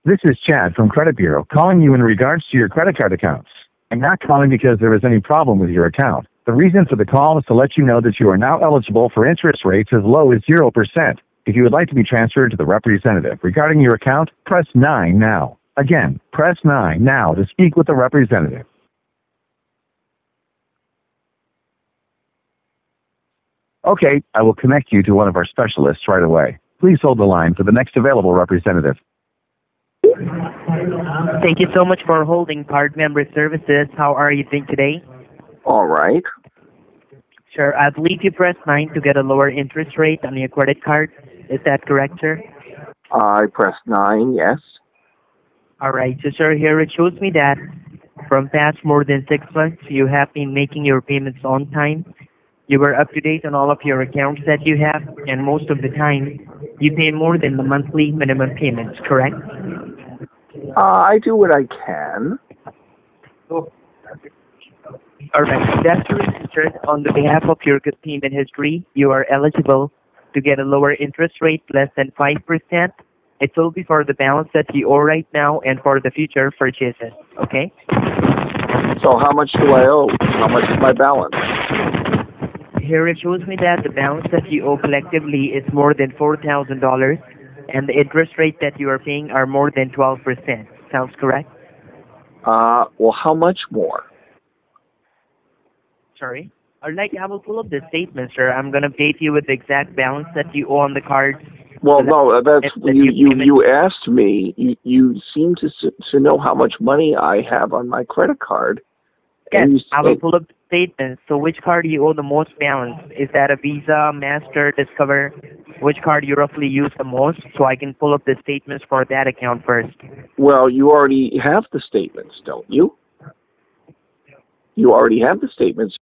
This is Chad from Credit Bureau calling you in regards to your credit card accounts. I'm not calling because there is any problem with your account. The reason for the call is to let you know that you are now eligible for interest rates as low as 0%. If you would like to be transferred to the representative regarding your account, press 9 now. Again, press 9 now to speak with the representative. Okay, I will connect you to one of our specialists right away. Please hold the line for the next available representative. Thank you so much for holding Card Member Services. How are you doing today? All right. Sure, I believe you pressed 9 to get a lower interest rate on your credit card. Is that correct, sir? I pressed 9, yes. All right, so sir, here it shows me that from past more than 6 months, you have been making your payments on time. You were up to date on all of your accounts that you have, and most of the time, you pay more than the monthly minimum payments, correct? I do what I can. All right, that's the reason, sir. On the behalf of your good payment history, you are eligible to get a lower interest rate, less than 5%. It will be for the balance that you owe right now and for the future purchases, okay? So how much do I owe? How much is my balance? Here it shows me that the balance that you owe collectively is more than $4,000, and the interest rate that you are paying are more than 12%. Sounds correct? Well, how much more? Sorry? I will pull up the statement, sir. I'm going to pay you with the exact balance that you owe on the card. Well, no, that's you asked me. You seem to know how much money I have on my credit card. Yes, I will pull up the statement. So which card you owe the most balance? Is that a Visa, Master, Discover? Which card you roughly use the most? So I can pull up the statements for that account first. Well, you already have the statements, don't you? You already have the statements.